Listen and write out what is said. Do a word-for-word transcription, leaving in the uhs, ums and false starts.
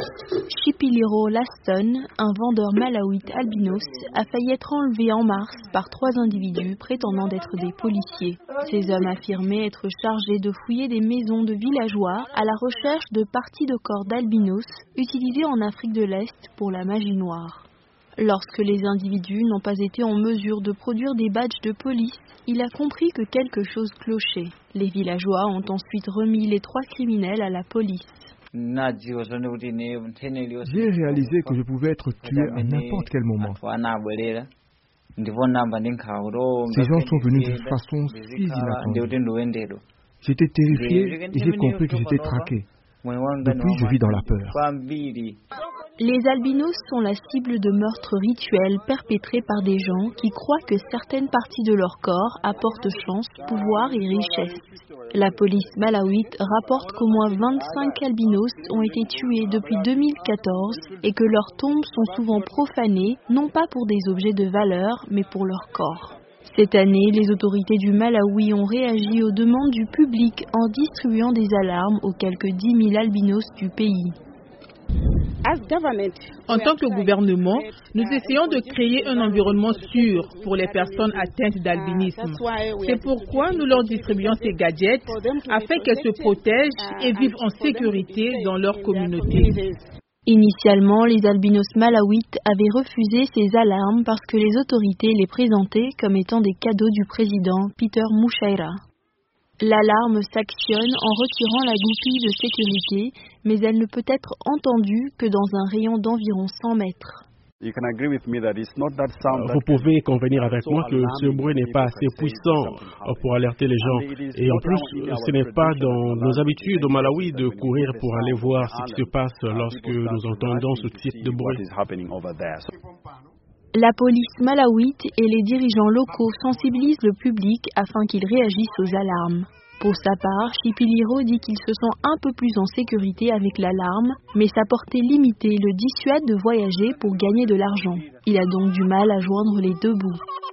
Chipiliro Laston, un vendeur malawite albinos, a failli être enlevé en mars par trois individus prétendant être des policiers. Ces hommes affirmaient être chargés de fouiller des maisons de villageois à la recherche de parties de corps d'albinos utilisées en Afrique de l'Est pour la magie noire. Lorsque les individus n'ont pas été en mesure de produire des badges de police, il a compris que quelque chose clochait. Les villageois ont ensuite remis les trois criminels à la police. J'ai réalisé que je pouvais être tué à n'importe quel moment. Ces gens sont venus de façon si inattendue. J'étais terrifié et j'ai compris que j'étais traqué. Depuis, je vis dans la peur. Les albinos sont la cible de meurtres rituels perpétrés par des gens qui croient que certaines parties de leur corps apportent chance, pouvoir et richesse. La police malawite rapporte qu'au moins vingt-cinq albinos ont été tués depuis deux mille quatorze et que leurs tombes sont souvent profanées, non pas pour des objets de valeur, mais pour leur corps. Cette année, les autorités du Malawi ont réagi aux demandes du public en distribuant des alarmes aux quelques dix mille albinos du pays. En tant que gouvernement, nous essayons de créer un environnement sûr pour les personnes atteintes d'albinisme. C'est pourquoi nous leur distribuons ces gadgets afin qu'elles se protègent et vivent en sécurité dans leur communauté. Initialement, les albinos malawites avaient refusé ces alarmes parce que les autorités les présentaient comme étant des cadeaux du président Peter Mushaira. L'alarme s'actionne en retirant la goupille de sécurité, mais elle ne peut être entendue que dans un rayon d'environ cent mètres. Vous pouvez convenir avec moi que ce bruit n'est pas assez puissant pour alerter les gens. Et en plus, ce n'est pas dans nos habitudes au Malawi de courir pour aller voir ce qui se passe lorsque nous entendons ce type de bruit. La police malawite et les dirigeants locaux sensibilisent le public afin qu'ils réagissent aux alarmes. Pour sa part, Chipiliro dit qu'il se sent un peu plus en sécurité avec l'alarme, mais sa portée limitée le dissuade de voyager pour gagner de l'argent. Il a donc du mal à joindre les deux bouts.